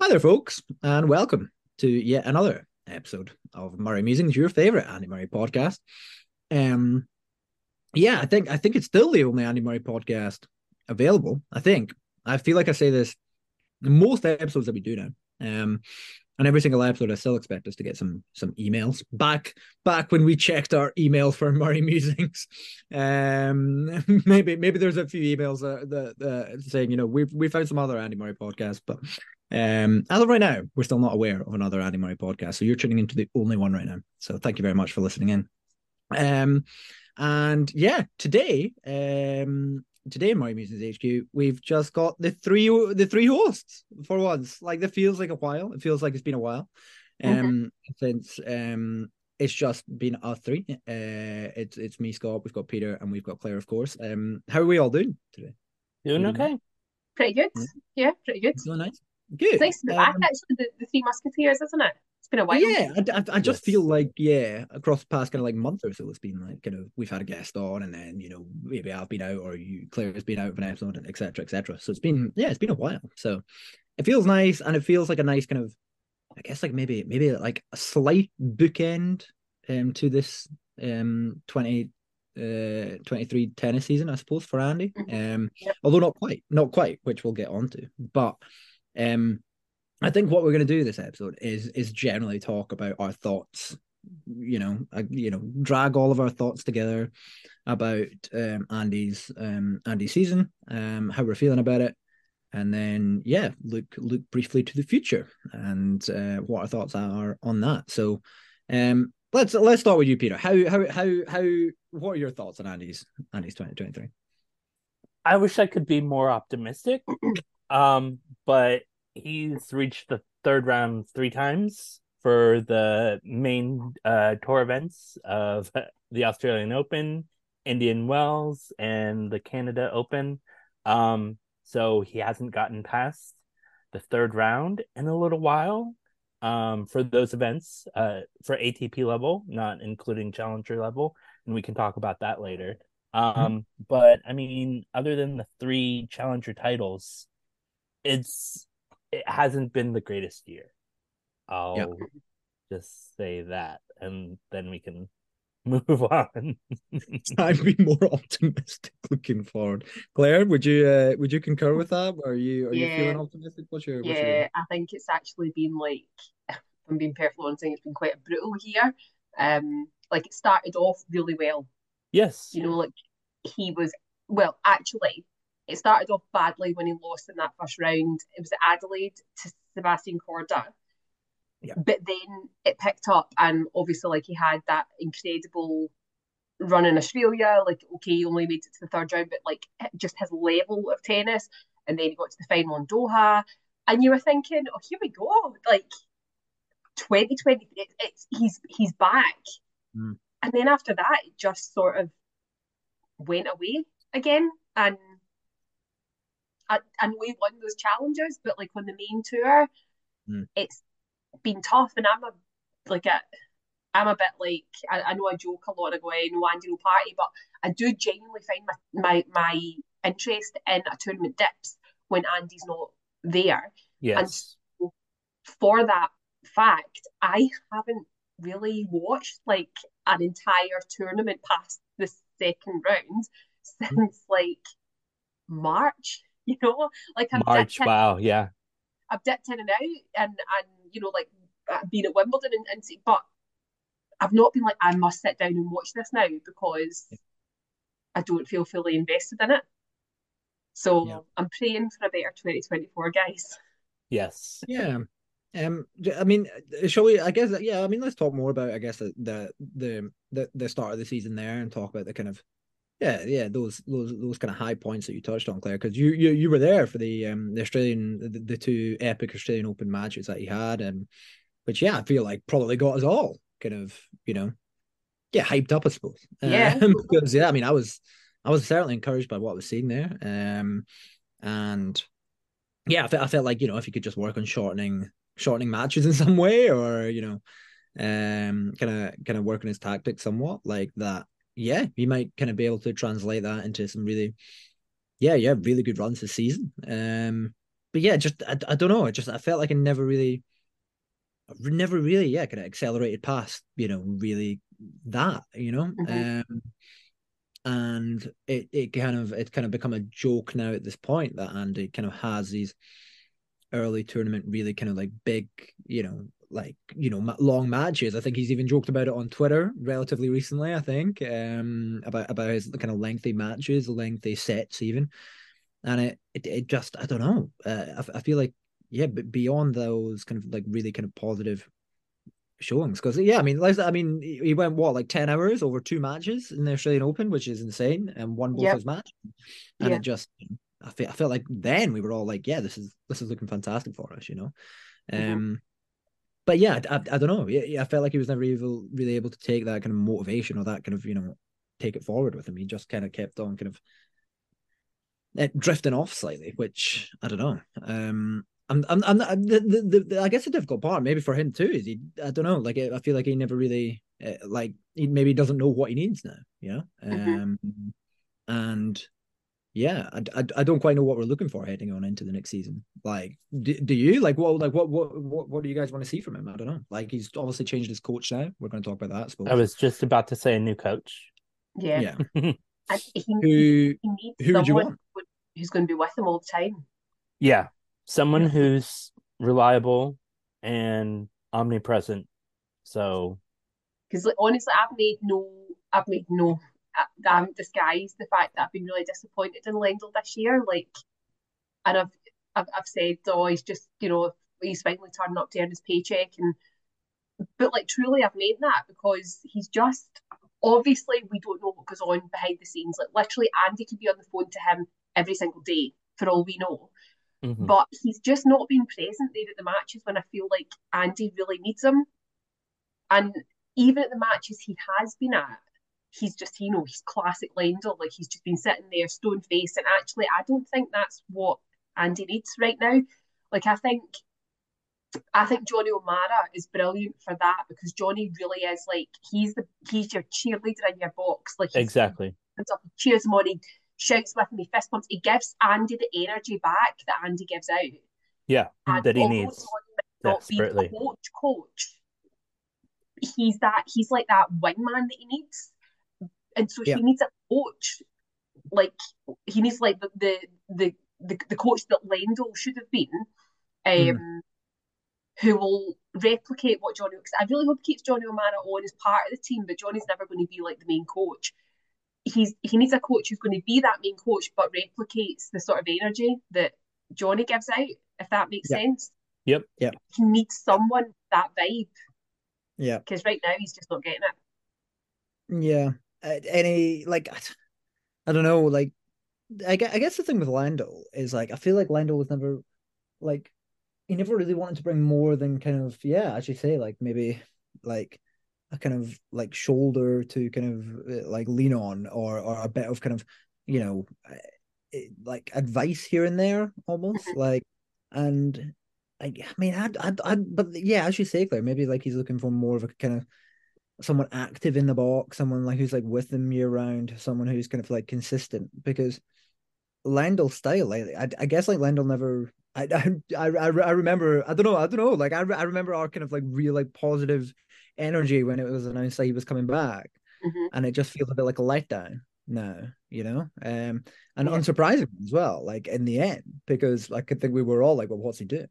Hi there, folks, and welcome to yet another episode of Murray Musings, your favorite Andy Murray podcast. Um, I think it's still the only Andy Murray podcast available. I feel like I say this in most episodes that we do now. And every single episode, I still expect us to get some emails back when we checked our email for Murray Musings. Maybe there's a few emails that saying we found some other Andy Murray podcasts, but as of right now, we're still not aware of another Andy Murray podcast. So you're tuning into the only one right now. So thank you very much for listening in. And yeah, today in Murray Musings HQ, we've just got the three hosts for once. Like, it feels like a while. It feels like it's been a while. Since it's just been us three. It's me, Scott, we've got Peter, and we've got Claire, of course. How are we all doing today? Doing okay. Pretty good. Yeah, pretty good. Doing nice. It's Good. nice to be back, actually, the Three Musketeers, isn't it? It's been a while. Yeah, I just feel Yes. like, across the past kind of like month or so, it's been like we've had a guest on, and then maybe I've been out, or Claire's been out of an episode, and etc. etc. So it's been a while. So it feels nice, and it feels like a nice kind of, I guess, like maybe like a slight bookend to this 2023 tennis season, I suppose, for Andy. Yep. Although not quite, which we'll get on to. But I think what we're going to do this episode is generally talk about our thoughts. Drag all of our thoughts together about Andy's season, how we're feeling about it, and then look briefly to the future and what our thoughts are on that. So, let's start with you, Peter. How what are your thoughts on Andy's 2023? I wish I could be more optimistic. But he's reached the third round 3 times for the main tour events of the Australian Open, Indian Wells, and the Canada Open. So he hasn't gotten past the third round in a little while. For those events, for ATP level, not including Challenger level, and we can talk about that later. But I mean, other than the 3 Challenger titles, it hasn't been the greatest year. Yeah. I'll just say that, and then we can move on. I'd be more optimistic looking forward. Claire, would you concur with that? Are you feeling Yeah, optimistic? What's your yeah. I think it's actually been like, if I'm being perfectly honest, I think it's been quite a brutal year. Like, it started off really well. Yes. Like, he was, well, actually, it started off badly when he lost in that first round. It was at Adelaide to Sebastian Corda. Yeah. But then it picked up, and obviously, like, he had that incredible run in Australia. Like, okay, he only made it to the third round, but like, just his level of tennis. And then he got to the final in Doha, and you were thinking, oh, here we go, like 2020, he's back. And then after that, it just sort of went away again. And I know he won those challenges, but like on the main tour, Mm. it's been tough. And I'm a bit like, I know I joke a lot, I go, no Andy, no party, but I do genuinely find my interest in a tournament dips when Andy's not there. And Yes. so, for that fact, I haven't really watched like an entire tournament past the second round since like March, like March. Wow. Yeah. I've dipped in and out, and like, being at Wimbledon and but I've not been like, I must sit down and watch this now, because I don't feel fully invested in it. Yeah. So I'm praying for a better 2024, guys. Yes. Yeah. I mean, shall we? I guess. Yeah. I mean, let's talk more about, I guess, the start of the season there, and talk about the kind of, those kind of high points that you touched on, Claire, because you were there for the Australian, the two epic Australian Open matches that he had, and which, I feel like probably got us all kind of, hyped up, I suppose. Yeah. Because I mean, I was certainly encouraged by what I was seeing there. And yeah, I felt like, if you could just work on shortening matches in some way, or kind of work on his tactics somewhat like that. Yeah, you might kind of be able to translate that into some really, really good runs this season. yeah, just I don't know. I felt like I never really, yeah, kind of accelerated past, really that, Hmm. and it's kind of become a joke now at this point that Andy kind of has these early tournament really kind of like big, long matches. I think he's even joked about it on Twitter relatively recently. I think about his kind of lengthy matches, lengthy sets even, and it just I don't know. I feel like yeah, but beyond those kind of like really kind of positive showings, because yeah, he went what like 10 hours over two matches in the Australian Open, which is insane, and won both Yep. his matches, and Yeah. it just I felt like then we were all like, yeah, this is looking fantastic for us, Hmm. um, but yeah, I don't know. Yeah, I felt like he was never really able to take that kind of motivation or that kind of take it forward with him. He just kind of kept on kind of drifting off slightly, which I don't know. I guess the difficult part maybe for him too is I don't know. Like I feel like he never really like he maybe doesn't know what he needs now. Hmm. And yeah, I don't quite know what we're looking for heading on into the next season. Like, do you what do you guys want to see from him? I don't know. Like, he's obviously changed his coach now. We're going to talk about that, I I suppose. was just about to say a new coach. Yeah. Yeah, And who he needs who would you someone want? who's going to be with him all the time. Yeah, someone Yeah, who's reliable and omnipresent. So, Because like, honestly, I've made no, I haven't disguised the fact that I've been really disappointed in Lendl this year. Like, and I've said, oh, he's just, he's finally turning up to earn his paycheck, but like truly, I've made that because he's just obviously we don't know what goes on behind the scenes. Like literally, Andy could be on the phone to him every single day for all we know. mhm. But he's just not been present there at the matches when I feel like Andy really needs him. And even at the matches he has been at, he's just, he's classic Lendl. Like he's just been sitting there stone faced. And actually, I don't think that's what Andy needs right now. Like I think Johnny O'Mara is brilliant for that because Johnny really is like he's your cheerleader in your box. Like he Exactly. comes up, he cheers him on, he shouts with him, he fist pumps, he gives Andy the energy back that Andy gives out. Yeah, And that he although needs Johnny might not be desperately. coach, he's like that wingman that he needs. And so yeah, he needs a coach, like he needs like the coach that Lendl should have been, mm, um, who will replicate what Johnny. Because I really hope he keeps Johnny O'Mara on as part of the team, but Johnny's never going to be like the main coach. He needs a coach who's going to be that main coach, but replicates the sort of energy that Johnny gives out. If that makes yeah, sense, Yep. yeah, he needs yeah, someone that vibe yeah, because right now he's just not getting it. yeah. Any like I don't know. Like I guess the thing with Lando is like I feel like Lando was never like he never really wanted to bring more than kind of yeah, as you say, like maybe like a kind of like shoulder to kind of like lean on or a bit of kind of you know like advice here and there almost Mm-hmm. like and I mean I'd but yeah as you say Claire maybe like he's looking for more of a kind of someone active in the box someone like who's like with them year round someone who's kind of like consistent because Lendl style. Like I guess like Lendl never. I remember. I don't know. Like I remember our kind of like real like positive energy when it was announced that he was coming back, Mm-hmm. and it just feels a bit like a letdown now. And Yeah. unsurprising as well. Like in the end, because I could think we were all like, well, what's he doing?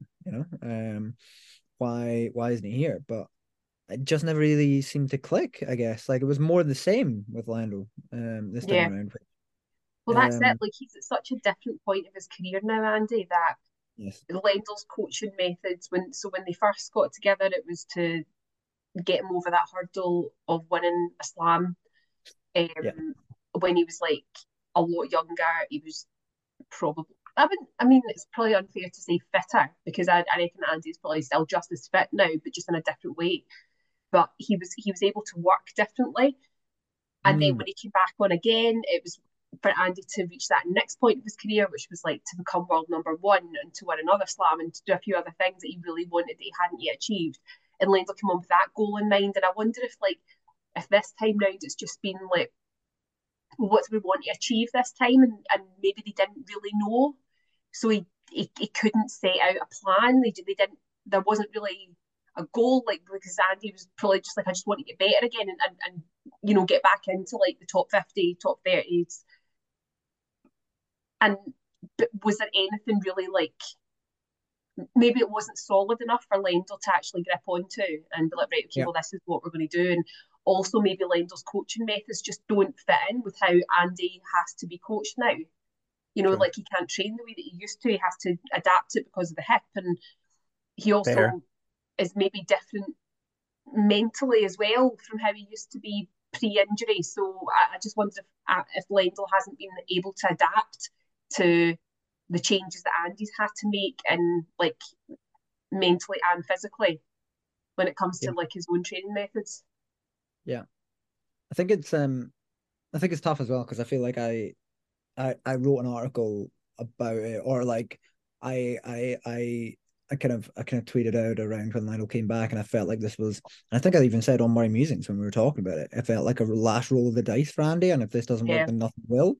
Why isn't he here? But it just never really seemed to click. I guess like it was more the same with Lendl this time Yeah. around. Well, that's it. Um, Like he's at such a different point of his career now, Andy, that yes. Lendl's coaching methods when they first got together, it was to get him over that hurdle of winning a slam. Yeah. When he was like a lot younger, he was probably. I mean, it's probably unfair to say fitter because I reckon Andy's probably still just as fit now, but just in a different way. But he was able to work differently. And then Mm, when he came back on again, it was for Andy to reach that next point of his career, which was like to become world number one and to win another slam and to do a few other things that he really wanted that he hadn't yet achieved. And Lendl came on with that goal in mind. And I wonder if this time round it's just been like, well, what do we want to achieve this time? And maybe they didn't really know. So he couldn't set out a plan. They didn't. There wasn't really a goal, like, because Andy was probably just like, I just want to get better again and you know, get back into like the top 50, top 30s. And but was there anything really like, maybe it wasn't solid enough for Lendl to actually grip onto and be like, right, okay, Yeah. well, this is what we're going to do. And also maybe Lendl's coaching methods just don't fit in with how Andy has to be coached now. You know, Sure. like he can't train the way that he used to. He has to adapt it because of the hip. And he also Fair. is maybe different mentally as well from how he used to be pre-injury. So I just wonder if Lendl hasn't been able to adapt to the changes that Andy's had to make, and like mentally and physically, when it comes to like his own training methods. Yeah, I think it's tough as well, because I feel like I wrote an article about it, or like I kind of tweeted out around when Lionel came back, and I felt like this was, and I think I even said on Murray Musings when we were talking about it, it felt like a last roll of the dice for Andy, and if this doesn't work, then nothing will.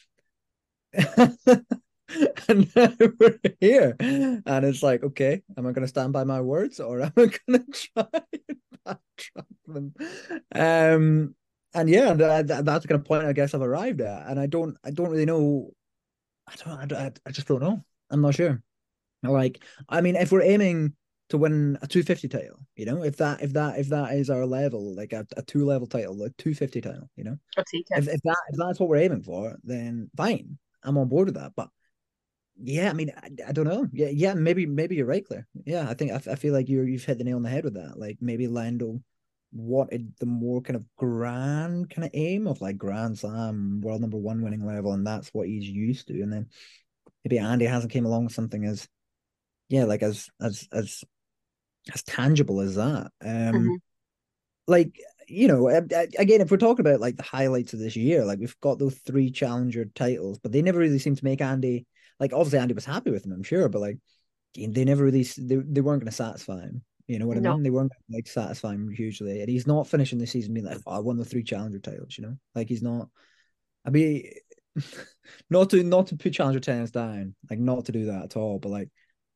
And now we're here, and it's like, okay, am I going to stand by my words, or am I going to try and backtrack them? And yeah, that's the kind of point I guess I've arrived at, and I don't really know. I just don't know. I'm not sure. Like, I mean, if we're aiming to win a 250 title, you know, if that is our level, like a 2-level title, a 250 title, you know, I'll take it. if that's what we're aiming for, then fine, I'm on board with that. But yeah, I mean, I don't know. Yeah, maybe you're right, Claire. Yeah, I think I feel like you've hit the nail on the head with that. Like maybe Lendl wanted the more kind of grand kind of aim of like Grand Slam, world number 1 winning level, and that's what he's used to. And then maybe Andy hasn't came along with something as, yeah, like as tangible as that. Like, you know, again, if we're talking about like the highlights of this year, like we've got those 3 challenger titles, but they never really seem to make Andy, like, obviously Andy was happy with them, I'm sure, but like they never really, they weren't going to satisfy him. You know what I mean? They weren't like satisfying him hugely, and he's not finishing the season being like, oh, I won the 3 challenger titles. You know, like he's not. I mean, not to put challenger tennis down, like not to do that at all, but like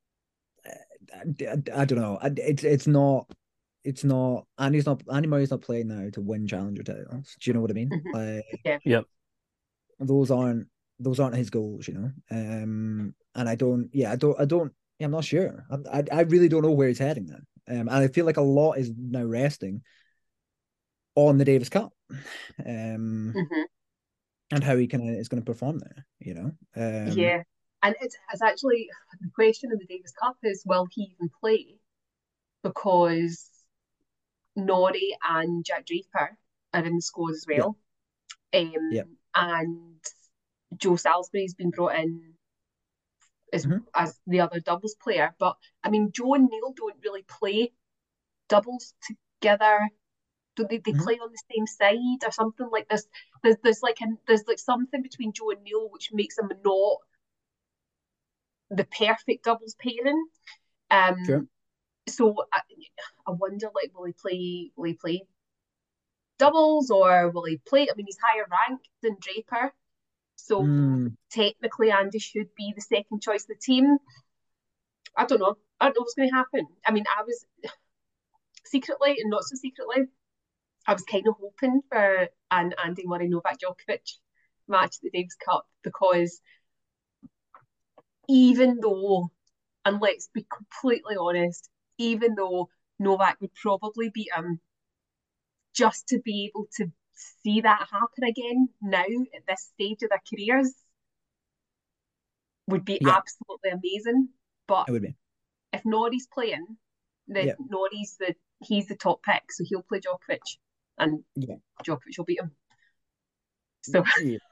I don't know. It's not. It's not. Andy Murray's not playing now to win challenger titles. Do you know what I mean? Like, Yep. Those aren't his goals. You know. And I don't. Yeah, I don't. Yeah, I'm not sure. I really don't know where he's heading now. And I feel like a lot is now resting on the Davis Cup. And how he is going to perform there. You know. Yeah. And it's actually, the question in the Davis Cup is, will he even play? Because Norrie and Jack Draper are in the squad as well. And Joe Salisbury's been brought in as the other doubles player. But I mean, Joe and Neil don't really play doubles together. Don't they play on the same side or something like this? There's like something between Joe and Neil which makes them not the perfect doubles pairing. Sure. So I wonder, like, will he play doubles, or will he play? I mean, he's higher ranked than Draper, so technically Andy should be the second choice of the team. I don't know what's going to happen. I mean, I was secretly and not so secretly, I was kind of hoping for an Andy Murray Novak Djokovic match at the Davis Cup, because even though, and let's be completely honest, even though Novak would probably beat him, just to be able to see that happen again now at this stage of their careers would be absolutely amazing. But it would be. If Norrie's playing, then he's the top pick, so he'll play Djokovic, and Djokovic will beat him. So,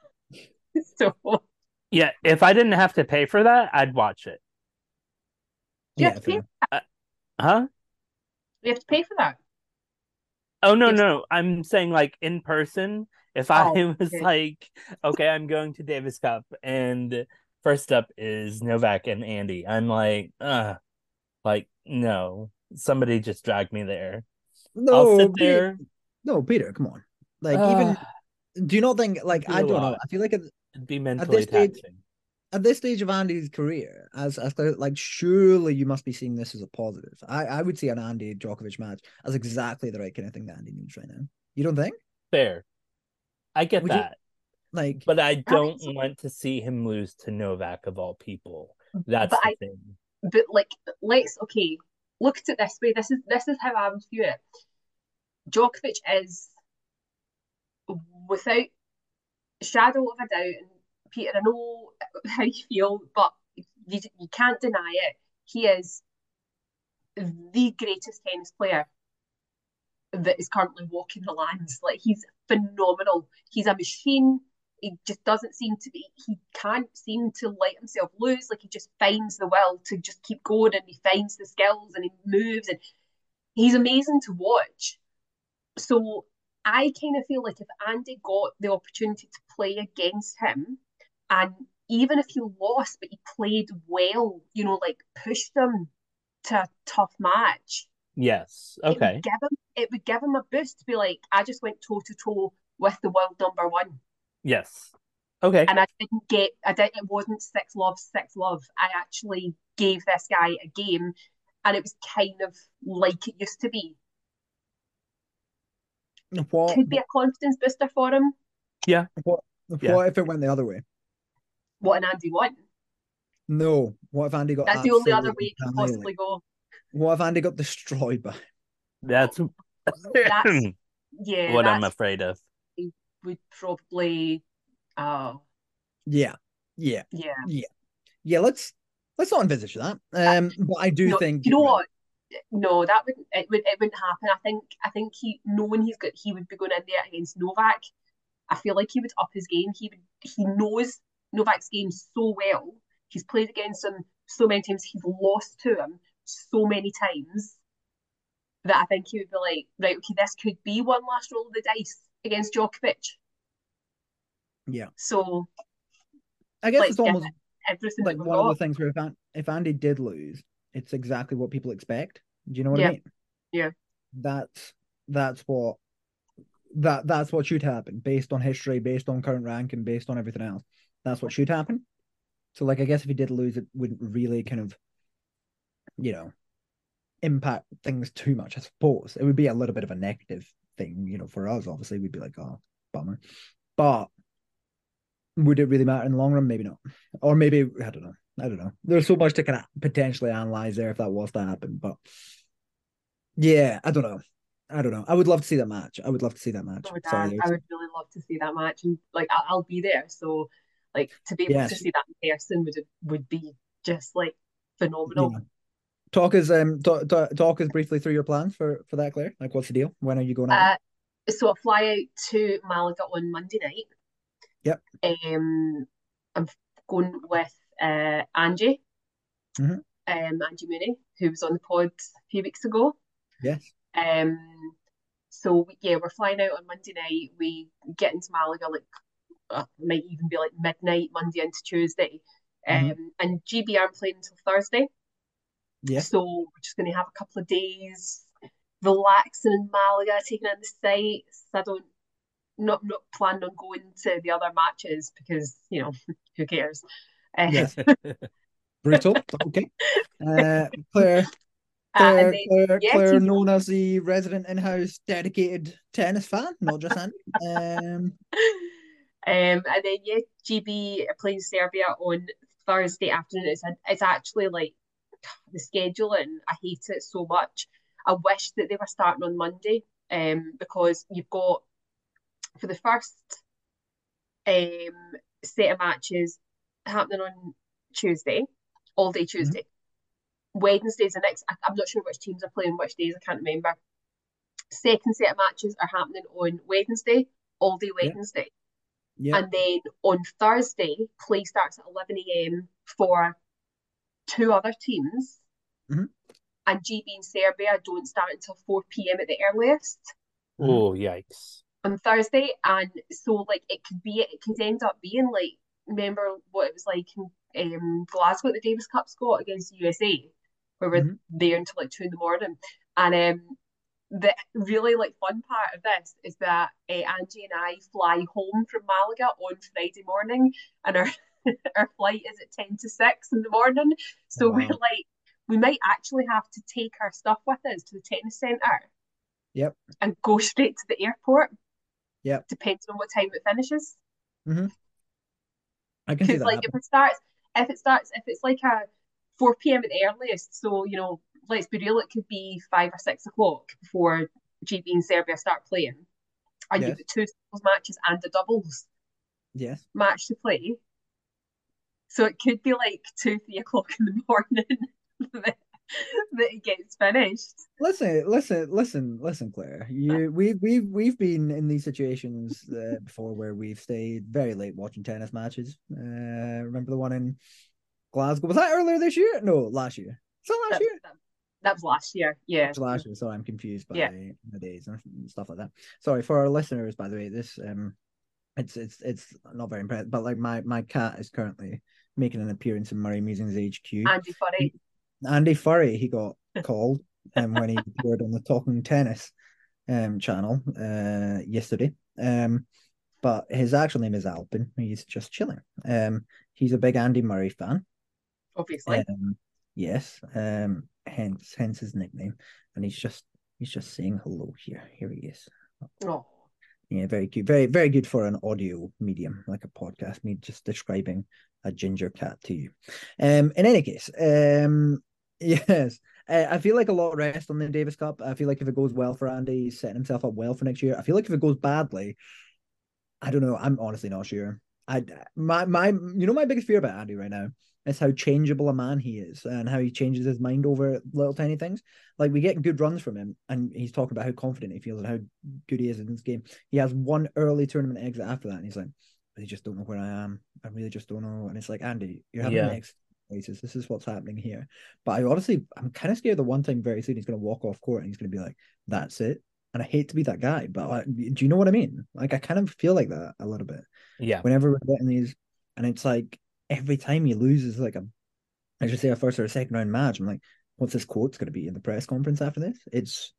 yeah, if I didn't have to pay for that, I'd watch it. You have to pay for that? Huh? You have to pay for that? Oh, no. I'm saying, like, in person, if I was like, okay, I'm going to Davis Cup, and first up is Novak and Andy, I'm like, no. Somebody just dragged me there. No, I'll sit there. No, Peter, come on. Like, even, do you not think, like, I don't know. I feel like it'd be mentally taxing. at this stage of Andy's career, like surely you must be seeing this as a positive. I would see an Andy Djokovic match as exactly the right kind of thing that Andy needs right now. You don't think? Fair. I get Would you that. like? But I I think don't so. want to see him lose to Novak of all people. But That's the I thing. but like let's okay, look at it this way. This is how I would view it. Djokovic is without shadow of a doubt, and Peter, I know how you feel, but you can't deny it. He is the greatest tennis player that is currently walking the lands. Like he's phenomenal. He's a machine. He just doesn't seem to be. He can't seem to let himself loose. Like he just finds the will to just keep going, and he finds the skills, and he moves, and he's amazing to watch. So I kind of feel like if Andy got the opportunity to play against him, and even if he lost, but he played well, like pushed him to a tough match, Yes. Okay. it would give him a boost to be like, I just went toe to toe with the world number one. Yes. Okay. And it wasn't six love. I actually gave this guy a game, and it was kind of like it used to be. What Could be a confidence booster for him. Yeah. what Yeah. what if it went the other way? What an Andy won. No. What if Andy got That's the only other absolutely way it could annihilated? possibly go. What if Andy got destroyed by? That's That's yeah, what I'm that's afraid of. would probably oh Yeah, yeah, yeah. yeah, yeah. Let's not envisage that. But I do No, think you you're know right. what? No, that wouldn't happen. I think he knowing he would be going in there against Novak. I feel like he would up his game. He knows Novak's game so well. He's played against him so many times. He's lost to him so many times that I think he would be like, right, okay, this could be one last roll of the dice against Djokovic. Yeah, So I guess let's it's give almost it everything that like we've one of the got. things where if Andy did lose, it's exactly what people expect. Do you know what I Yeah, mean? yeah. That's that's what that's what should happen based on history, based on current rank, and based on everything else. That's what should happen. So, like, I guess if he did lose, it wouldn't really kind of, you know, impact things too much. I suppose it would be a little bit of a negative thing, for us. Obviously, we'd be like, oh, bummer. But would it really matter in the long run? Maybe not. Or maybe I don't know. I don't know. There's so much to kind of potentially analyze there if that was to happen. But yeah, I don't know. I don't know. I would love to see that match. I would love to see that match. So would Sorry, I there's would really love to see that match, and like I'll be there. So like to be able to yes, see that in person would be just like you phenomenal. know. Talk us briefly through your plans for that, Claire. Like, what's the deal? When are you going out? Uh, so I fly out to Malaga on Monday night. Yep. I'm going with Angie, Hmm. Angie Mooney, who was on the pod a few weeks ago. Yes. Um, so yeah, we're flying out on Monday night. We get into Malaga like might even be like midnight Monday into Tuesday. Hmm. And GB aren't playing until Thursday, Yeah. so we're just going to have a couple of days relaxing in Malaga, taking in the sights. I don't not planning on going to the other matches because who cares? Yes. Brutal. Okay. Claire, And Claire, then Claire, yeah, Claire, TV. known as the resident in-house dedicated tennis fan, not just Andy. And then yeah, GB are playing Serbia on Thursday afternoon. It's actually like the scheduling. I hate it so much. I wish that they were starting on Monday, because you've got for the first set of matches happening on Tuesday, all day Mhm. Tuesday. Wednesday's the next. I'm not sure which teams are playing which days. I can't remember. Second set of matches are happening on Wednesday, all day Yeah. Wednesday. Yeah. And then on Thursday, play starts at 11 a.m. for two other teams. Hmm. And GB and Serbia don't start until 4 p.m. at the earliest Hmm. Oh, yikes. on Thursday. And so, like, it could end up being like, remember what it was like in Glasgow at the Davis Cup, Scott, against the USA, where we're Hmm. there until like 2 in the morning. And the really like fun part of this is that Angie and I fly home from Malaga on Friday morning, and our our flight is at 10 to 6 in the morning. So we're Wow. like, we might actually have to take our stuff with us to the tennis centre Yep. and go straight to the airport, Yep. depending on what time it finishes. Hmm. I can see Because that like happen. if it's like a 4 p.m. at the earliest, so let's be real, it could be 5 or 6 o'clock before GB and Serbia start playing, and you've Yes. got two singles matches and a doubles Yes. match to play. So it could be like 2, 3 o'clock in the morning that, that it gets finished. Listen, Claire. We've been in these situations before where we've stayed very late watching tennis matches. Remember the one in Glasgow? Was that earlier this year? No, last year. Was that last That, year? that, that was last year. Yeah. It's last year. Sorry, I'm confused Yeah. by the days and stuff like that. Sorry for our listeners, by the way. This it's not very impressive, but like my cat is currently making an appearance in Murray Musings HQ. Andy Furry. Andy Furry, he got called when he appeared on the Talking Tennis channel yesterday. But his actual name is Alpin. He's just chilling. He's a big Andy Murray fan. Obviously. Yes. Hence his nickname. And he's just saying hello here. Here he is. Oh. Yeah, very cute. Very, very good for an audio medium, like a podcast, me just describing a ginger cat to you. In any case, yes. I feel like a lot rests on the Davis Cup. I feel like if it goes well for Andy, he's setting himself up well for next year. I feel like if it goes badly, I don't know. I'm honestly not sure. My my biggest fear about Andy right now is how changeable a man he is and how he changes his mind over little tiny things. Like we get good runs from him, and he's talking about how confident he feels and how good he is in this game. He has one early tournament exit after that, and he's like, "I just don't know where I am. I really just don't know." And it's like, Andy, you're having an exit places. This is what's happening here. But I'm kind of scared the one time very soon he's going to walk off court and he's going to be like, "That's it." And I hate to be that guy, but like, do you know what I mean? Like, I kind of feel like that a little bit. Yeah. Whenever we're getting these, and it's like every time he loses, like I should say, a first or a second round match, I'm like, what's his quote's going to be in the press conference after this? It's,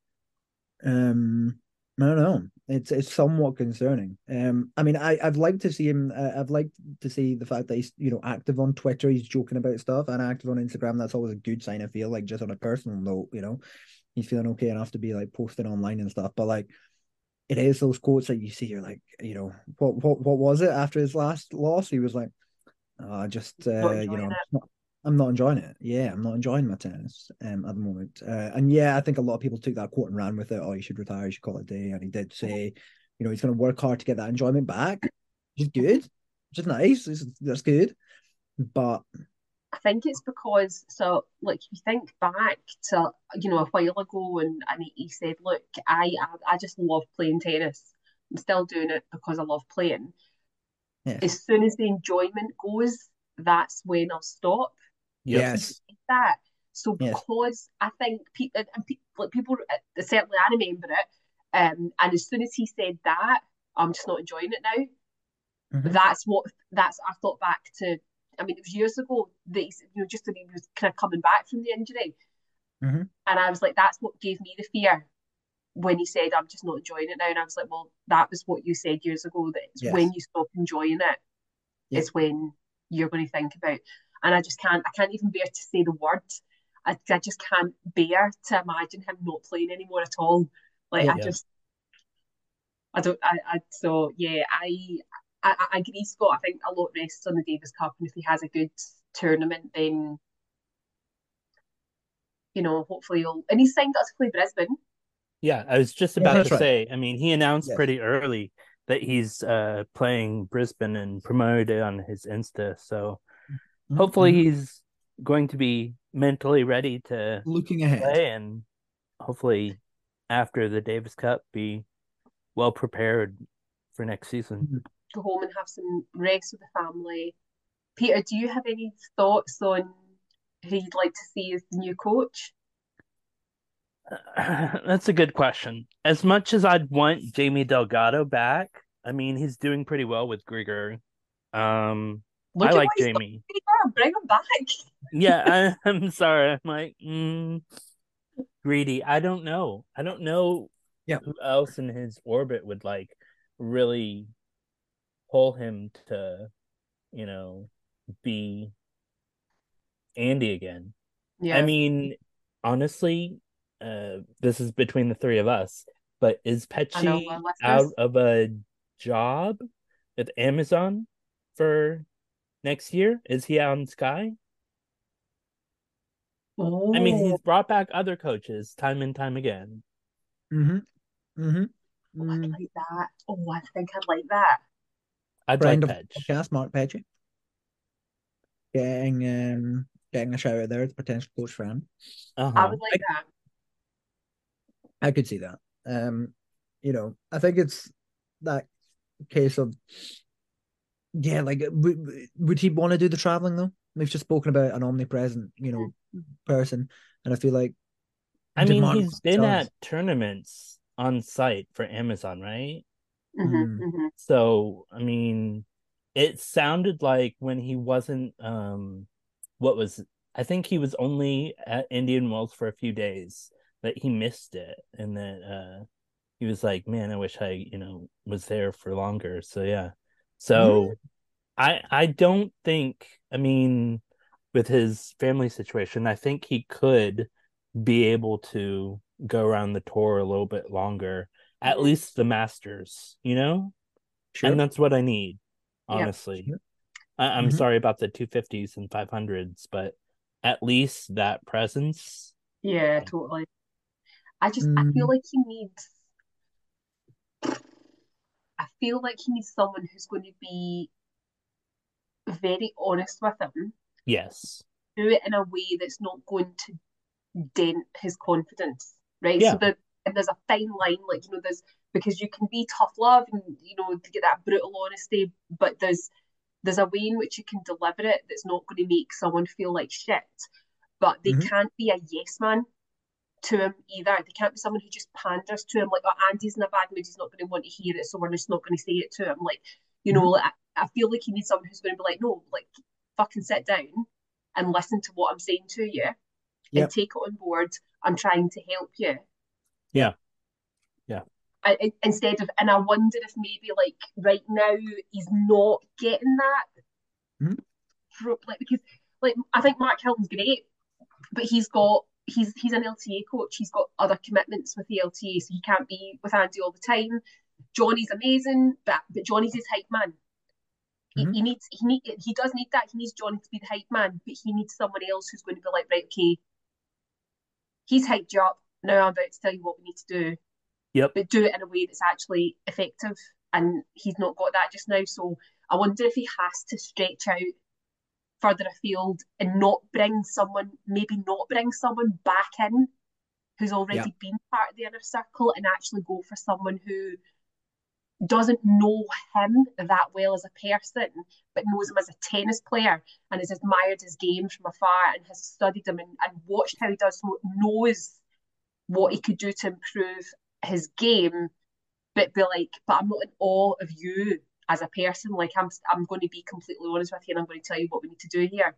I don't know. It's somewhat concerning. I mean, I've liked to see him. I've liked to see the fact that he's active on Twitter. He's joking about stuff and active on Instagram. That's always a good sign. I feel like just on a personal note, he's feeling okay enough to be like posting online and stuff. But like, it is those quotes that you see. You're like, what was it after his last loss? He was like, just Not enjoying it. I'm not enjoying it. Yeah, I'm not enjoying my tennis at the moment. And yeah, I think a lot of people took that quote and ran with it. Oh, you should retire. You should call it a day. And he did say, he's going to work hard to get that enjoyment back, which is good, which is nice. That's good. But I think it's because, so like if you think back to a while ago, and he said, look, I just love playing tennis. I'm still doing it because I love playing. yes, As soon as the enjoyment goes, that's when I'll stop. He yes, said that. So yes, because I think people, like people, certainly I remember it. And as soon as he said that, I'm just not enjoying it now. mm-hmm. That's I thought back to. I mean, it was years ago that just that he was kind of coming back from the injury, Mm-hmm. and I was like, that's what gave me the fear when he said, "I'm just not enjoying it now." And I was like, well, that was what you said years ago. That it's Yes, when you stop enjoying it, yep, is when you're going to think about. And I just can't. I can't even bear to say the word. I just can't bear to imagine him not playing anymore at all. Like yep. I don't. So yeah, I agree, Scott. I think a lot rests on the Davis Cup, and if he has a good tournament, then hopefully he'll. And he's signed us to play Brisbane. Yeah, I was just Yeah, about that's to right. say, I mean, he announced Yes. pretty early that he's playing Brisbane and promoted it on his Insta. So hopefully Mm-hmm. he's going to be mentally ready to Looking ahead. play, and hopefully after the Davis Cup be well prepared for next season. Mm-hmm. Go home and have some rest with the family. Peter, do you have any thoughts on who you'd like to see as the new coach? That's a good question. As much as I'd want Jamie Delgado back, I mean, he's doing pretty well with Grigor. Look I at like what he's got. Jamie. Bring him back. Yeah, I'm sorry. I'm like greedy. I don't know. I don't know Yeah. who else in his orbit would like really pull him to, you know, be Andy again. I Yeah. mean, honestly, this is between the three of us, but is I know our Pecci out listeners. of a job with Amazon for next year? Is he on Sky? I mean, Oh, he's brought back other coaches time and time again. Mm-hmm. Mm-hmm. oh, I'd like that. Oh, I think I'd like that. I'd Friend like of the Pedge. podcast, Mark Petchy, getting a shout out there, the potential coach friend. I Uh-huh. would like that. I could see that. I think it's that case of like would he want to do the traveling though? We've just spoken about an omnipresent, person, and I feel like I mean, Demar he's been does. at tournaments on site for Amazon, right? Hmm. Mm, Hmm. So, I mean, it sounded like when he wasn't what was I think he was only at Indian Wells for a few days that he missed it and that he was like, man, I wish I, was there for longer. So yeah. mm, So I don't think, I mean, with his family situation, I think he could be able to go around the tour a little bit longer, at Hmm. least the Masters. And sure. that's what I need, Yep. honestly. Sure. I'm Mm-hmm. sorry about the 250s and 500s, but at least that presence. Yeah, Yeah. totally. I feel Mm, like he needs someone who's going to be very honest with him, Yes. do it in a way that's not going to dent his confidence, right? So Yeah. that, and there's a fine line, like there's, because you can be tough love and to get that brutal honesty, but there's a way in which you can deliver it that's not going to make someone feel like shit, but they mm-hmm. can't be a yes man to him either. They can't be someone who just panders to him, like, oh, Andy's in a bad mood, he's not going to want to hear it, so we're just not going to say it to him. Like, Mm-hmm. like, I feel like he needs someone who's going to be like, no, like, fucking sit down and listen to what I'm saying to you and Yep. take it on board. I'm trying to help you. Yeah. Yeah. Instead of, and I wonder if maybe like right now he's not getting that, Mm-hmm. like, because like I think Mark Hilton's great, but he's an LTA coach. He's got other commitments with the LTA, so he can't be with Andy all the time. Johnny's amazing, but Johnny's his hype man. He, Mm-hmm. he does need that. He needs Johnny to be the hype man, but he needs someone else who's going to be like, right, okay, he's hyped you up. Now I'm about to tell you what we need to do, Yep. but do it in a way that's actually effective. And he's not got that just now. So I wonder if he has to stretch out further afield and maybe not bring someone back in who's Yeah. already been part of the inner circle and actually go for someone who doesn't know him that well as a person, but knows him as a tennis player and has admired his game from afar and has studied him and watched how he does, so knows what he could do to improve his game, but be like, but I'm not in awe of you as a person. Like I'm going to be completely honest with you, and I'm going to tell you what we need to do here.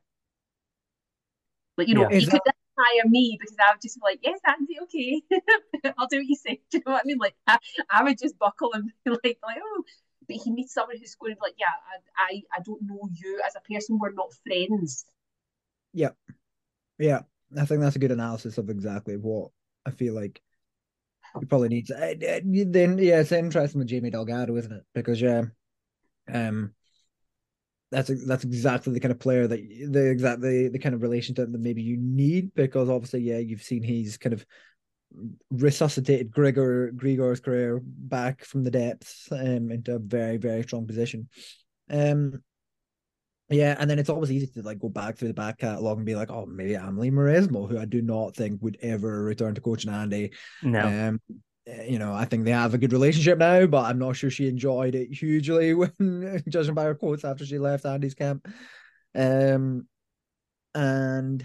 Like Yeah. he Is could that hire me because I would just be like, yes, Andy, okay, I'll do what you say. Do you know what I mean? Like I would just buckle and be like oh. But he needs someone who's going to be like, yeah, I don't know you as a person. We're not friends. yeah. Yeah. I think that's a good analysis of exactly what I feel like he probably needs. Then yeah, it's interesting with Jamie Delgado, isn't it? Because um, that's exactly the kind of player that the kind of relationship that maybe you need, because obviously you've seen he's kind of resuscitated Grigor's career back from the depths into a very very strong position. Um, yeah, and then it's always easy to like go back through the back catalog and be like, oh, maybe Amelie Mauresmo, who I do not think would ever return to coaching Andy. No. I think they have a good relationship now, but I'm not sure she enjoyed it hugely when judging by her quotes after she left Andy's camp. Um, and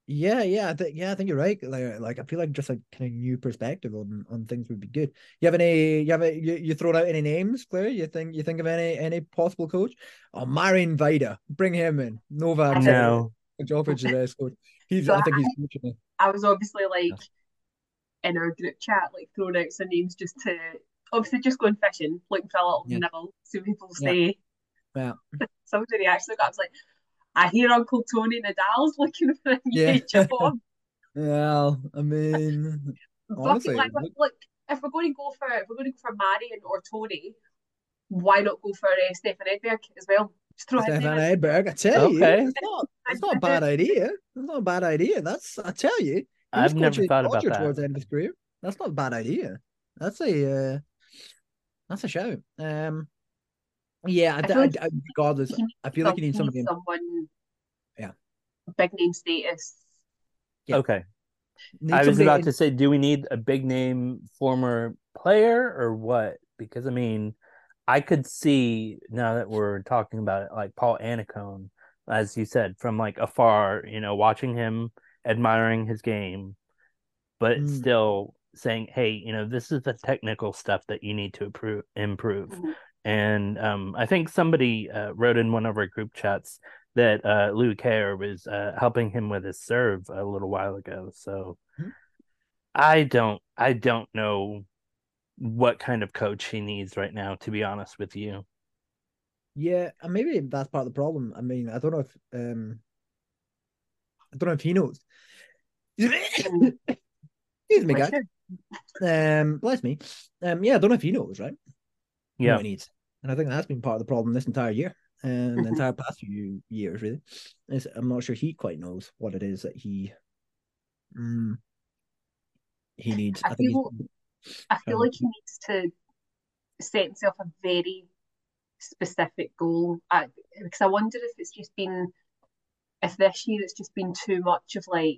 I think you're right. Like I feel like just a kind of new perspective on things would be good. You thrown out any names, Claire? You think of any possible coach? Oh, Marian Vida, bring him in. Novak No. Djokovic is best coach. So I think he's coaching it. I was obviously like Yes. in our group chat, like throwing out some names just to obviously just going fishing, looking for a little Yeah, nibble, see what people yeah, say. yeah. Somebody actually got, I was like, I hear Uncle Tony Nadal's looking for a Yeah. new job. Well, I mean, Bucket, honestly, look, like if we're going to go for Marion or Tony, why not go for Stefan Edberg as well? Just throw his name Stefan in. Edberg, I tell you, Okay. it's not a bad idea. It's not a bad idea. I tell you, he was I've never coaching thought about Roger that. towards the end of his career. That's not a bad idea. That's a shout. Yeah, I feel like regardless, I feel like you need he needs somebody. someone Yeah, big name status. yeah, Okay. need I was somebody. about to say, do we need a big name former player or what? Because I mean, I could see now that we're talking about it, like Paul Anacone, as you said, from like afar, watching him, admiring his game, but Mm, still saying, "Hey, this is the technical stuff that you need to improve." Mhm. And I think somebody wrote in one of our group chats that Lou Kerr was helping him with his serve a little while ago. So mhm. I don't know what kind of coach he needs right now, to be honest with you. Yeah, and maybe that's part of the problem. I mean, I don't know if he knows. Mm. Excuse me, Bless guys. you. Bless me. Yeah, I don't know if he knows, right? Yeah. What he needs. And I think that's been part of the problem this entire year. And the Mhm. entire past few years, really. Is I'm not sure he quite knows what it is that mm, he needs. I I think he's feel I feel like he needs to set himself a very specific goal. Because I wonder if it's just been if this year it's just been too much of like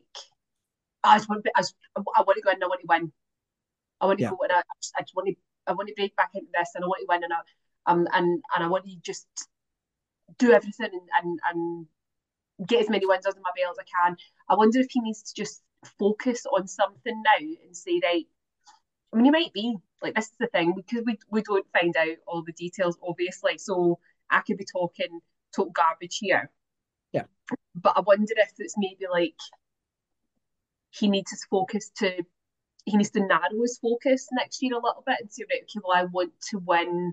I want to go in and I want to win. I want to yeah, go and I just want to break back into this and I want to win and I want to just do everything and get as many wins under my belt as I can. I wonder if he needs to just focus on something now and say, right, I mean, he might be like this is the thing because we don't find out all the details, obviously. So I could be talking total garbage here, yeah, but I wonder if it's maybe like he needs his focus to he needs to narrow his focus next year a little bit and say, right, okay, well, I want to win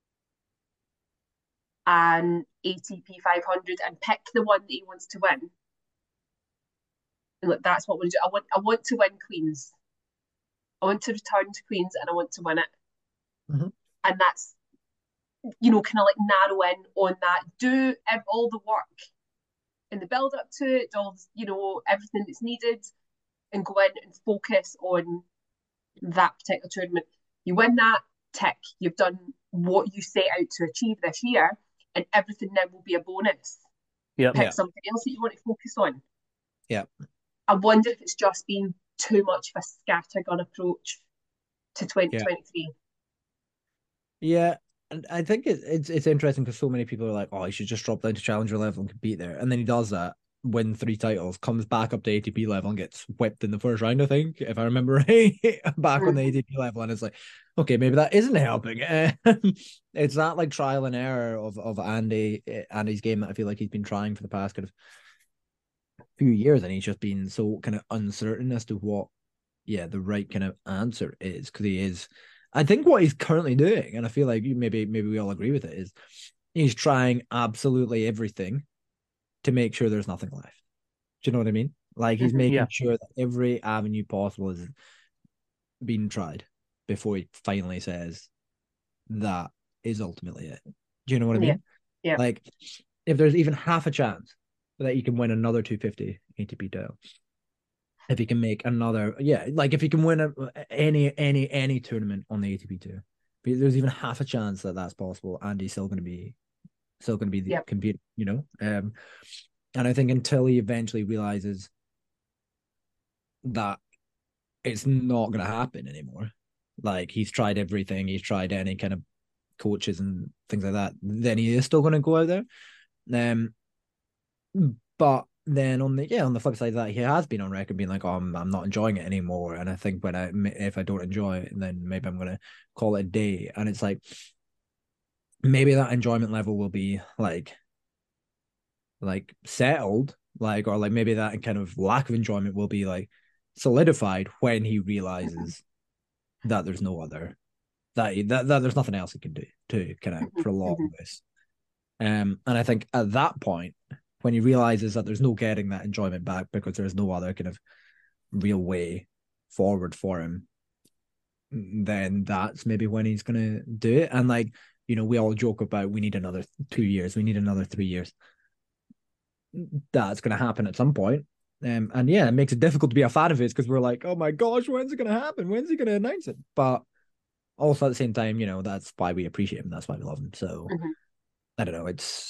an ATP 500 and pick the one that he wants to win. And like that's what we're doing. I want to win Queens. I want to return to Queens and I want to win it. mm-hmm. And that's kind of like narrow in on that. Do all the work in the build up to it, all everything that's needed, and go in and focus on that particular tournament. You win that, tick. You've done what you set out to achieve this year, and everything now will be a bonus. Yep. Pick Yeah, something else that you want to focus on. yeah, I wonder if it's just been too much of a scattergun approach to yeah, 2023. yeah. And I think it's interesting because so many people are like, oh, he should just drop down to challenger level and compete there, and then he does that, win 3 titles, comes back up to ATP level and gets whipped in the first round, I think, if I remember right, back on the ATP level, and it's like, okay, maybe that isn't helping. It's that like trial and error of Andy's game that I feel like he's been trying for the past kind of few years, and he's just been so kind of uncertain as to what, yeah, the right kind of answer is, because he is. I think what he's currently doing, and I feel like maybe we all agree with it, is he's trying absolutely everything to make sure there's nothing left. Do you know what I mean? Like he's Mhm. making Yeah. sure that every avenue possible is being tried before he finally says that is ultimately it. Do you know what I Yeah, mean? yeah. Like if there's even half a chance that you can win another 250 ATP title, if he can make another, yeah, like if he can win any tournament on the ATP tour, there's even half a chance that that's possible, and he's still going to be the Yep. compete, and I think until he eventually realizes that it's not going to happen anymore, like he's tried everything, he's tried any kind of coaches and things like that, then he is still going to go out there. Um, but then on the flip side of that, he has been on record being like, "Oh, I'm not enjoying it anymore." And I think if I don't enjoy it, then maybe I'm gonna call it a day. And it's like maybe that enjoyment level will be like settled, like, or like maybe that kind of lack of enjoyment will be like solidified when he realizes that there's no other that there's nothing else he can do to kind of Mhm, prolong mhm. this. And I think at that point, when he realizes that there's no getting that enjoyment back because there's no other kind of real way forward for him, then that's maybe when he's gonna do it. And like, you know, we all joke about we need another 2 years, we need another 3 years. That's gonna happen at some point. And yeah, it makes it difficult to be a fan of his because we're like, oh my gosh, when's it gonna happen? When's he gonna announce it? But also at the same time, you know, that's why we appreciate him. That's why we love him. So I don't know.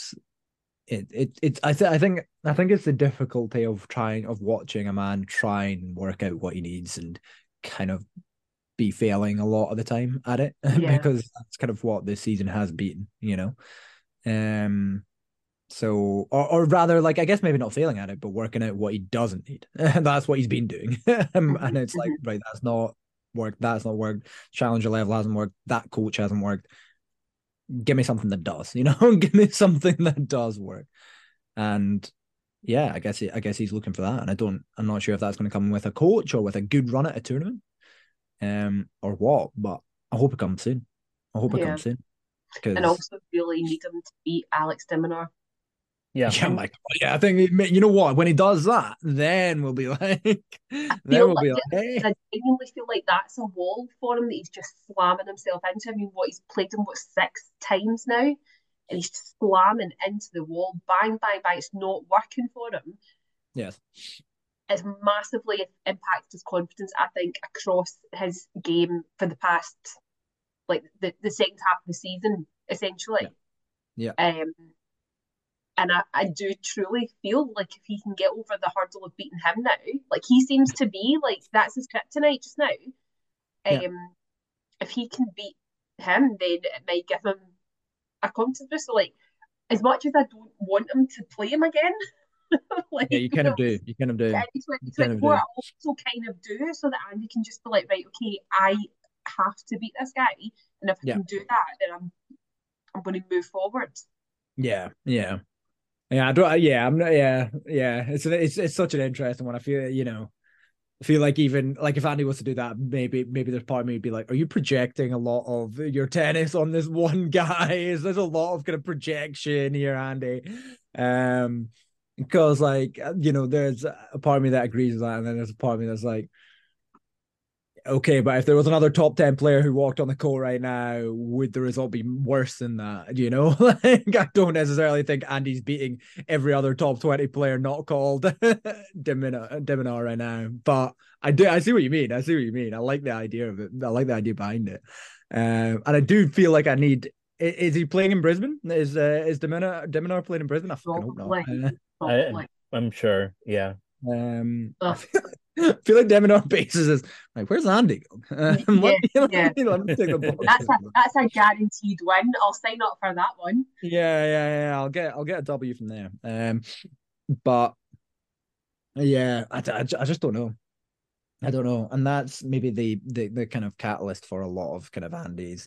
I think it's the difficulty of watching a man try and work out what he needs and kind of be failing a lot of the time at it because that's kind of what this season has been, you know. So or rather, like, I guess maybe not failing at it, but working out what he doesn't need. That's what he's been doing. And it's like, right, that's not worked. That's not worked. Challenger level hasn't worked. That coach hasn't worked. Give me something that does, you know, give me something that does work. And yeah, I guess he's looking for that. And I'm not sure if that's going to come with a coach or with a good run at a tournament, or what, but I hope it comes soon. I hope it comes soon. And also really need him to beat Alex de Minaur. Yeah, my God. Yeah, I think, you know what, when he does that, then we'll be like, hey. I genuinely feel like that's a wall for him that he's just slamming himself into. I mean, he's played him 6 times now, and he's just slamming into the wall, bang, bang, bang. It's not working for him. Yes, it's massively impacted his confidence, I think, across his game for the past, like the second half of the season, essentially. Yeah. And I do truly feel like if he can get over the hurdle of beating him now, like he seems to be like that's his kryptonite just now. If he can beat him, then it might give him a confidence boost. So, like, as much as I don't want him to play him again, like, you kind of do. You kind of do. What I also kind of do, so that Andy can just be like, right, okay, I have to beat this guy, and if I can do that, then I'm going to move forward. Yeah. I don't. Yeah, I'm not. Yeah. It's such an interesting one. I feel, you know, like even like if Andy was to do that, maybe there's part of me would be like, are you projecting a lot of your tennis on this one guy? There's a lot of kind of projection here, Andy? Because, like, you know, there's a part of me that agrees with that, and then there's a part of me that's like, okay, but if there was another top 10 player who walked on the court right now, would the result be worse than that? You know, like, I don't necessarily think Andy's beating every other top 20 player not called de Minaur right now. But I see what you mean. I like the idea of it. I like the idea behind it. And I do feel like I need. Is he playing in Brisbane? Is de Minaur playing in Brisbane? I fucking hope not. I'm sure. Yeah. I feel like de Minaur bases is like, where's Andy going? Let me take the ball. That's a guaranteed win. I'll sign up for that one. Yeah. I'll get a W from there. But yeah, I just don't know. I don't know, and that's maybe the kind of catalyst for a lot of kind of Andy's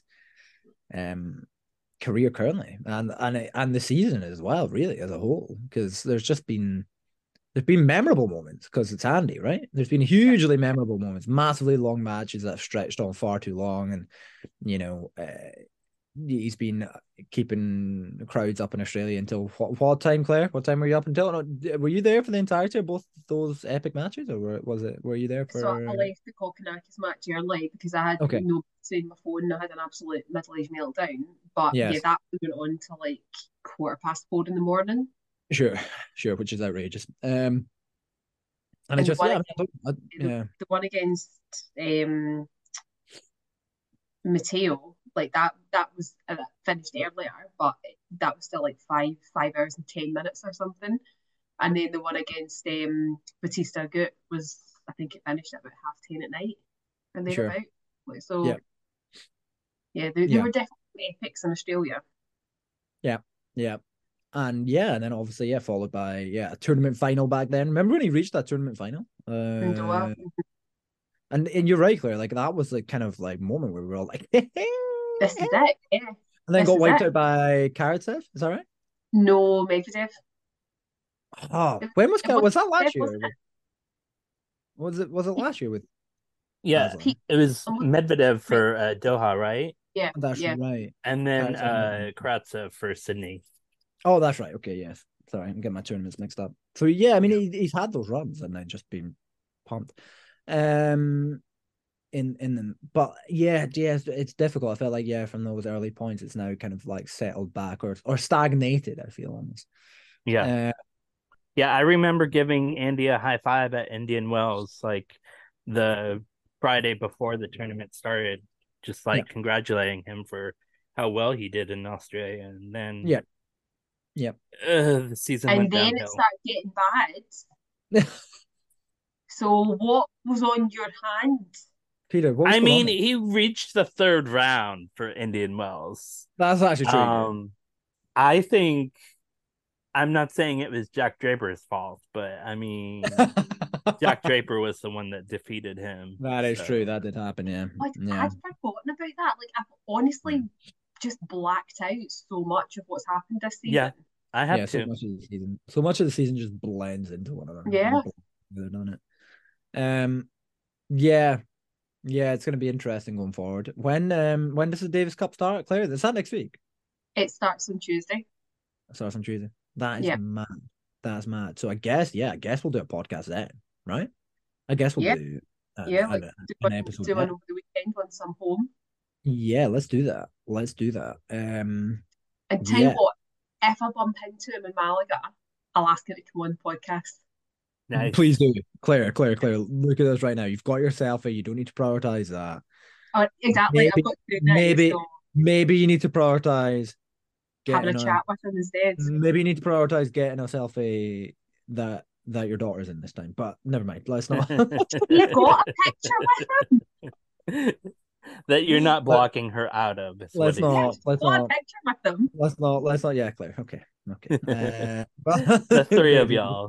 career currently, and the season as well, really, as a whole, because there's been memorable moments because it's Andy, right? There's been hugely memorable moments, massively long matches that have stretched on far too long, and you know, he's been keeping crowds up in Australia until what time, Claire? What time were you up until? No, were you there for the entirety of both those epic matches, or were you there for? So I left the Kokkinakis match early because I had no battery in my phone and I had an absolute middle-aged meltdown. But yeah, that went on to like 4:15 in the morning. Sure, which is outrageous. And I just the one against Matteo, like that was finished earlier, but that was still like 5 hours and 10 minutes or something. And then the one against Bautista Agut was, I think it finished at about 10:30 at night, and they're about. Like, so they were definitely epics in Australia. Yeah. And then obviously, followed by a tournament final back then. Remember when he reached that tournament final? In Doha. And you're right, Claire. Like, that was the kind of like moment where we were all like, "This is it." Yeah. And then got wiped out by Karatsev. Is that right? No, Medvedev. Oh, when was that last year? Was it last year with? Yeah, it was Medvedev for Doha, right? That's right. And then Karatsev for Sydney. Oh, that's right. Okay, yes. Sorry, I'm getting my tournaments mixed up. So yeah, I mean he's had those runs and then just been pumped. In them, but yeah, it's difficult. I felt like from those early points, it's now kind of like settled back or stagnated. I feel almost. Yeah. Yeah, I remember giving Andy a high five at Indian Wells like the Friday before the tournament started, just like congratulating him for how well he did in Australia, and then the season And went then downhill. it started getting bad. So what was on your hand? Peter, I mean, he reached the third round for Indian Wells. That's actually true. I think I'm not saying it was Jack Draper's fault, but I mean, Jack Draper was the one that defeated him. That is true. That did happen. Yeah. I'd forgotten about that. Like, I've honestly just blacked out so much of what's happened this season. Yeah, I have so much of the season. So much of the season just blends into one another. Yeah. Done it. Yeah, it's going to be interesting going forward. When does the Davis Cup start, Claire? Is that next week? It starts on Tuesday. It starts on Tuesday. That is mad. That's mad. So I guess we'll do a podcast then, right? I guess we'll do an episode. Do one over the weekend once I'm home. Yeah, let's do that. And tell you what, if I bump into him in Malaga, I'll ask him to come on the podcast. Nice. Please do. Claire, look at this right now. You've got your selfie. You don't need to prioritize that. Exactly. Maybe you need to prioritize having a chat with him instead. Maybe you need to prioritize getting a selfie that your daughter's in this time. But never mind. Let's not. You've got a picture with him that you're not blocking her out of. Let's not. A picture with them. Let's not. Yeah, Claire. Okay. The three of y'all.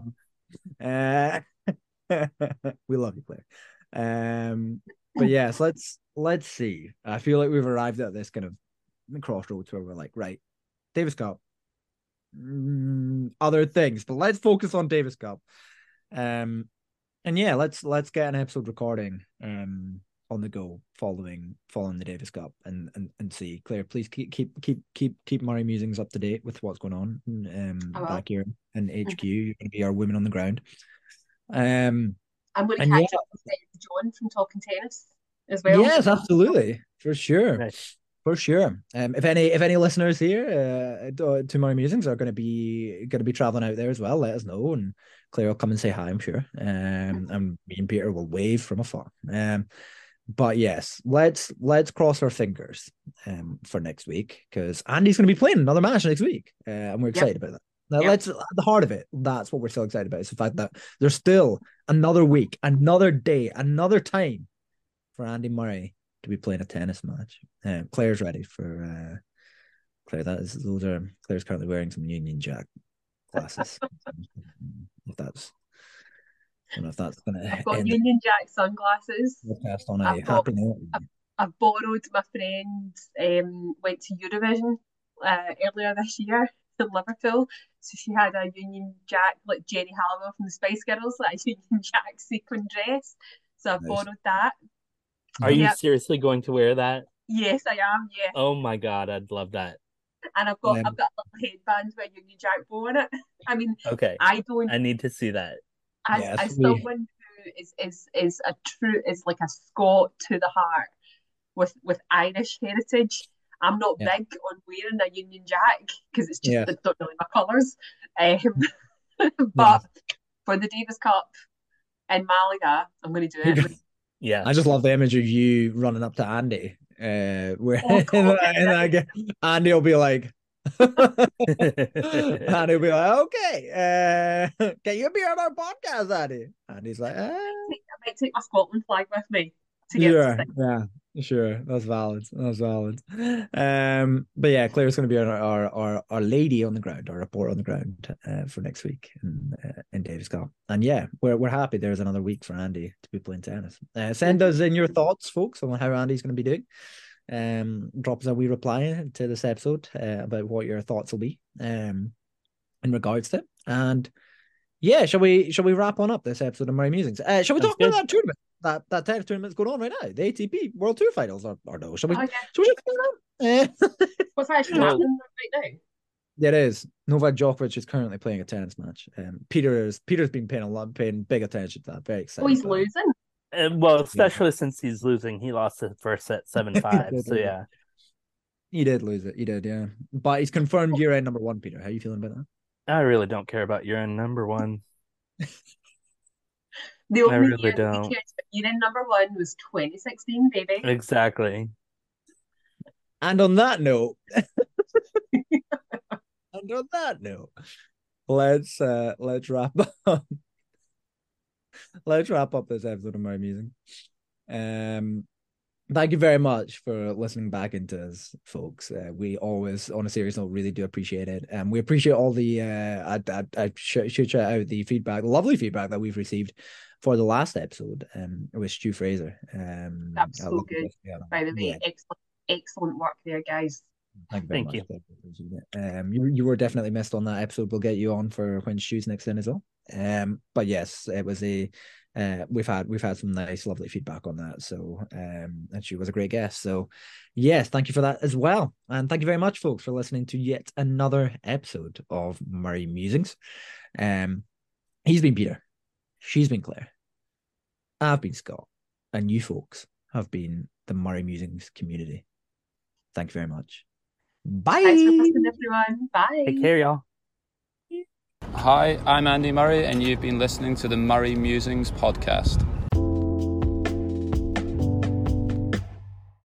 We love you, Claire. But yes, let's see. I feel like we've arrived at this kind of crossroads where we're like, right, Davis Cup, other things, but let's focus on Davis Cup. And yeah, let's get an episode recording on the go following the Davis Cup and see. Claire, please keep Murray Musings up to date with what's going on back here in HQ. You're going to be our women on the ground. I'm going to catch up with John from Talking Tennis as well. Yes, absolutely, for sure. Nice. For sure. If any listeners here to Murray Musings are going to be traveling out there as well, let us know, and Claire will come and say hi, I'm sure. And me and Peter will wave from afar. But yes, let's cross our fingers for next week, because Andy's going to be playing another match next week, and we're excited about that. Now, let's at the heart of it. That's what we're so excited about. It's the fact that there's still another week, another day, another time for Andy Murray to be playing a tennis match. Claire's ready for Claire. Claire's currently wearing some Union Jack glasses. if that's gonna. I've got Union Jack sunglasses. On a happy note. I've borrowed my friend. Went to Eurovision earlier this year in Liverpool, so she had a Union Jack, like Jenny Halliwell from the Spice Girls, like a Union Jack sequin dress. So I've borrowed that. Are you seriously going to wear that? Yes, I am. Yeah. Oh my god, I'd love that. And I've got a little headband with a Union Jack bow on it. I mean, okay. I need to see that. As someone who is like a Scot to the heart with Irish heritage, I'm not big on wearing a Union Jack because it's just not really my colours. But for the Davis Cup in Malaga, I'm going to do it. Yeah, I just love the image of you running up to Andy. Where Andy will be like, Andy will be like, okay, can you be on our podcast, Andy? Andy's like, I might take my Scotland flag with me. Sure, that's valid. But yeah, Claire's going to be our lady on the ground, our report on the ground for next week in Davis Cup. And yeah, we're happy there's another week for Andy to be playing tennis. Send us in your thoughts, folks, on how Andy's going to be doing. Drop us a wee reply to this episode about what your thoughts will be in regards to it. And yeah, shall we wrap on up this episode of Murray Musings? Shall we talk about that tournament? That tennis tournament's going on right now. The ATP World Tour finals or no? Shall we? Shall we just What's actually happening right now? It is. Novak Djokovic is currently playing a tennis match. Peter's been paying big attention to that. Very Oh, excited. he's about it. losing. Well, especially since he's losing, he lost the first set 7-5. So yeah, He did lose it. He did, yeah. But he's confirmed year-end number one, Peter. How are you feeling about that? I really don't care about year-end number one. The only really year that don't. we cared about year-end number one was 2016, baby. Exactly. And on that note, let's wrap up. Let's wrap up this episode of My Musing. Thank you very much for listening back into us, folks. We always, on a serious note, really do appreciate it. We appreciate all the I should shout out the feedback, lovely feedback that we've received for the last episode with Stu Fraser. That was so good. By the way, excellent work there, guys. Thank you very much. You were definitely missed on that episode. We'll get you on for when Stu's next in as well. But yes, it was we've had some nice, lovely feedback on that. So and she was a great guest. So yes, thank you for that as well. And thank you very much, folks, for listening to yet another episode of Murray Musings. He's been Peter, she's been Claire, I've been Scott, and you folks have been the Murray Musings community. Thank you very much. Bye. Thanks for listening, everyone. Bye. Take care, y'all. Hi, I'm Andy Murray, and you've been listening to the Murray Musings podcast.